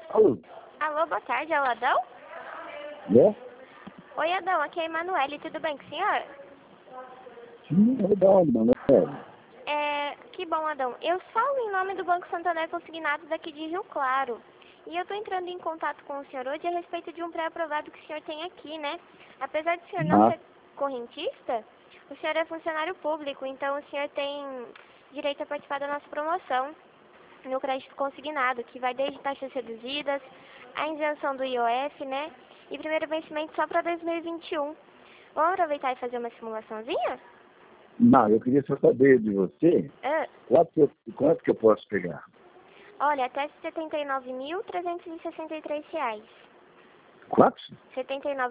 Alô? Alô, boa tarde, é o Adão? É? Oi, Adão, aqui é a Emanuele, tudo bem com o senhor? Sim, é verdade, Manuel. Que bom, Adão. Eu falo em nome do Banco Santander Consignados daqui de Rio Claro. E eu estou entrando em contato com o senhor hoje a respeito de um pré-aprovado que o senhor tem aqui, né? Apesar de o senhor não Ah, ser correntista, o senhor é funcionário público, então o senhor tem direito a participar da nossa promoção no crédito consignado, que vai desde taxas reduzidas, a isenção do IOF, né? E primeiro vencimento só para 2021. Vamos aproveitar e fazer uma simulaçãozinha? não, eu queria só saber de você, Ah, quanto que eu posso pegar? olha, até R$ 79.363. Quanto? R$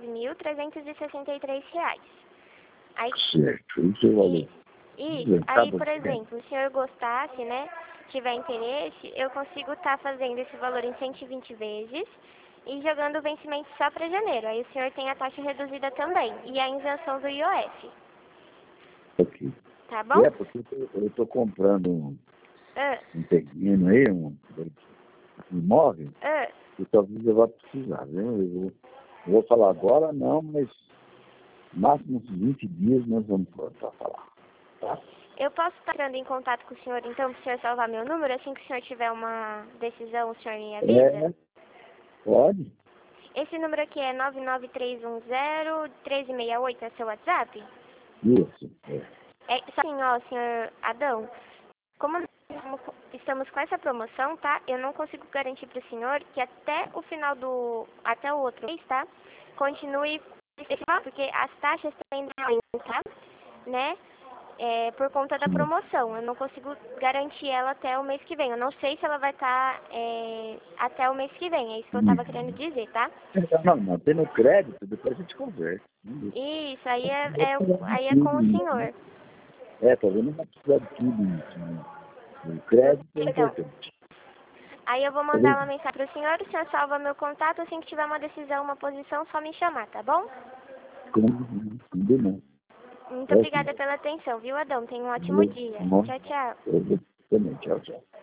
79.363. Aí, Certo, isso é o valor. Tá aí, bom, por bem. exemplo, se o senhor gostasse, né, tiver interesse, eu consigo estar fazendo esse valor em 120 vezes e jogando o vencimento só para janeiro. Aí o senhor tem a taxa reduzida também e a isenção do IOF, Ok. tá bom? É, porque eu tô comprando Ah, um terreno aí, um imóvel, ah. e talvez eu vá precisar, viu? Eu vou falar agora, não, mas máximo uns 20 dias nós vamos para falar, tá? Eu posso estar entrando em contato com o senhor, então, para o senhor salvar meu número? Assim que o senhor tiver uma decisão, o senhor me avisa? É, pode? Esse número aqui é 99310-1368, é seu WhatsApp? Isso, é. É, só assim, ó, senhor Adão, como nós estamos com essa promoção, tá? Eu não consigo garantir para o senhor que até o final até o outro mês, tá? Continue esse valor, porque as taxas tendem a aumentar, né? Por conta da Sim. promoção. Eu não consigo garantir ela até o mês que vem. Eu não sei se ela vai estar até o mês que vem. É isso que eu estava querendo dizer, tá? Não, tendo crédito, depois a gente conversa. Isso, aí é com o senhor. Tá vendo? Não precisa de tudo isso, né? O crédito é Então, importante. aí eu vou mandar Beleza? uma mensagem para o senhor salva meu contato. Assim que tiver uma decisão, uma posição, só me chamar, tá bom? Combinado. Muito É assim. obrigada pela atenção, viu, Adão? Tenha um ótimo Beleza? dia. Bom, Tchau, tchau. eu também. Tchau, tchau.